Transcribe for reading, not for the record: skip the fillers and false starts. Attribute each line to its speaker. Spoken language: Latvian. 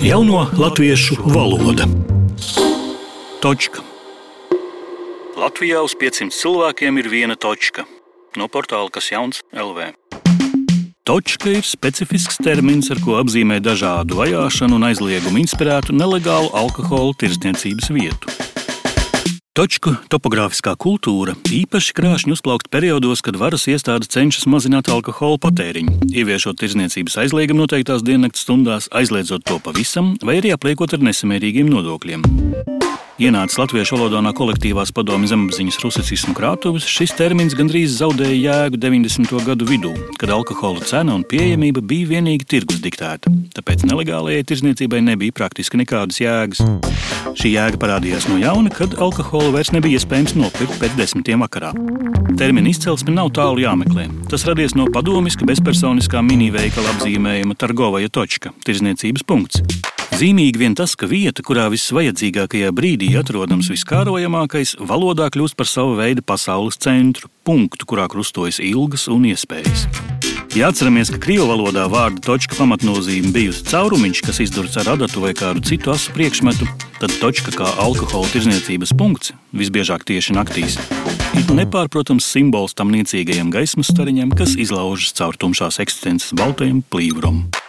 Speaker 1: Jauno latviešu valoda. Točka. Latvijā uz 500 cilvēkiem ir viena točka. No portāla Kas jauns LV. Točka ir specifisks termins, ar ko apzīmē dažādu vajāšanu un aizliegumu inspirētu nelegālu alkohola tirdzniecības vietu. Točku topogrāfiskā kultūra īpaši krāšņi uzplaukt periodos, kad varas iestādes cenšas mazināt alkohola patēriņu, ieviešot tirdzniecības aizliegumu noteiktās diennakts stundās, aizliedzot to pavisam vai arī apliekot ar nesamērīgiem nodokļiem. Ienācis latviešu valodānā kolektīvās padomju zemapziņas rusicismu krātuves, šis termins gandrīz zaudēja jēgu 90. gadu vidū, kad alkohola cena un pieejamība bija vienīgi tirgus diktēta, tāpēc nelegālajai tirdzniecībai nebija praktiski nekādas jēgas. Šī jēga parādījās no jauna, kad alkoholu vairs nebija iespējams nopirkt pēc 10. vakarā. Termina izcelsme nav tālu jāmeklē. Tas radies no padomiska bezpersoniskā miniveikala apzīmējuma Targovaja točka, tirdzniecības punkts. Zīmīgi vien tas, ka vieta, kurā visvajadzīgākajā brīdī atrodams viskārojamākais, valodā kļūst par savu veidu pasaules centru, punktu, kurā krustojas ilgas un iespējas. Ja atceramies, ka krievu valodā vārda točka pamatnozīme bijusi caurumiņš, kas izdurts ar adatu vai kādu citu asu priekšmetu, tad točka kā alkohola tirdzniecības punkts, visbiežāk tieši naktīs, ir nepārprotams simbols tam niecīgajam gaismas stariņam, kas izlaužas caur tumšās eksistences baltajam plīvuram.